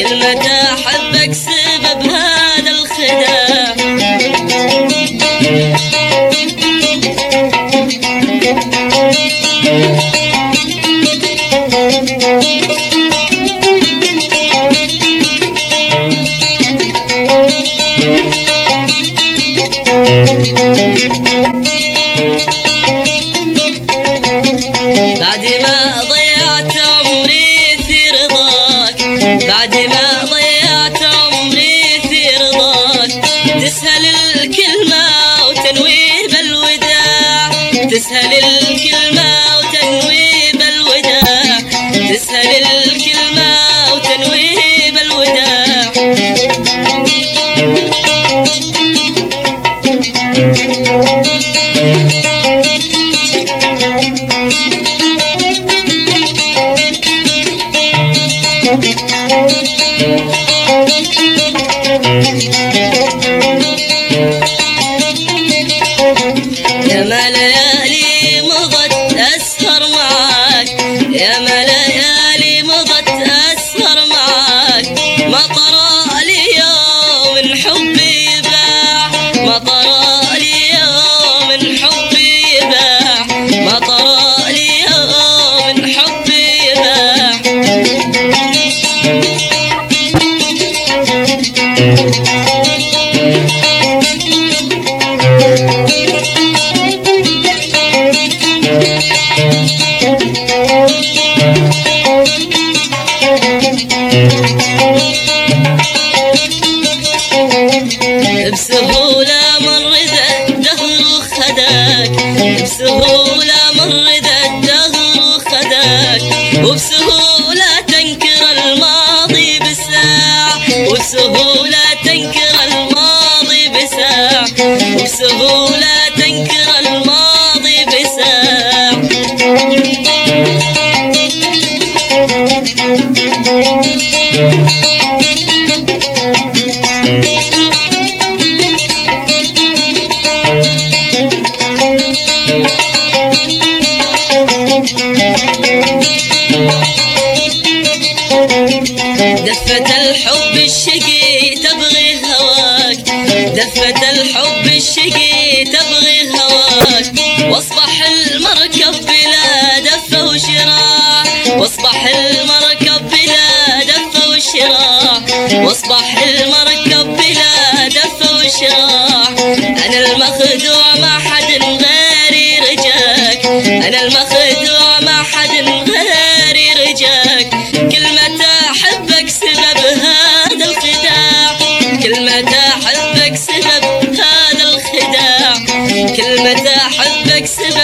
كلمة أحبك سبب هذا الخداع. بعد ما ضيعت عمري في رضاك، بعد ما ضيعت عمري في رضاك، تسهل الكلمة وتنوي بالوداع، تسهل الكلمة وتنوي بالوداع، تسهل الكلمة وتنوي بالوداع. ياما ليالي مضت أسهر معاك، ياما ليالي مضت أسهر معاك، ما طرى لي يوم من حبي يباع، ما طرى لي يوم من حبي يباع، ما طرى لي يوم من حبي يباع. بسهولة مر ذا الدهر وخداك، بسهولة مر ذا الدهر وخداك، وبسهولة تنكر الماضي بساعة، وبسهولة تنكر الماضي بساعة، وبسهولة تنكر الماضي بساعة. دفة الحب الشقي تبغي هواك، دفة الحب الشقي تبغي هواك، واصبح المركب بلا دفة وشراع، واصبح المركب بلا دفة وشراع، واصبح المركب بلا دفة وشراع. أنا المخدوع ما حد غيري رجاك، أنا المخدوع ما حد غيري رجاك، كلمة أحبك سبب هذا الخداع، كلمة أحبك سبب هذا الخداع، كلمة أحبك سبب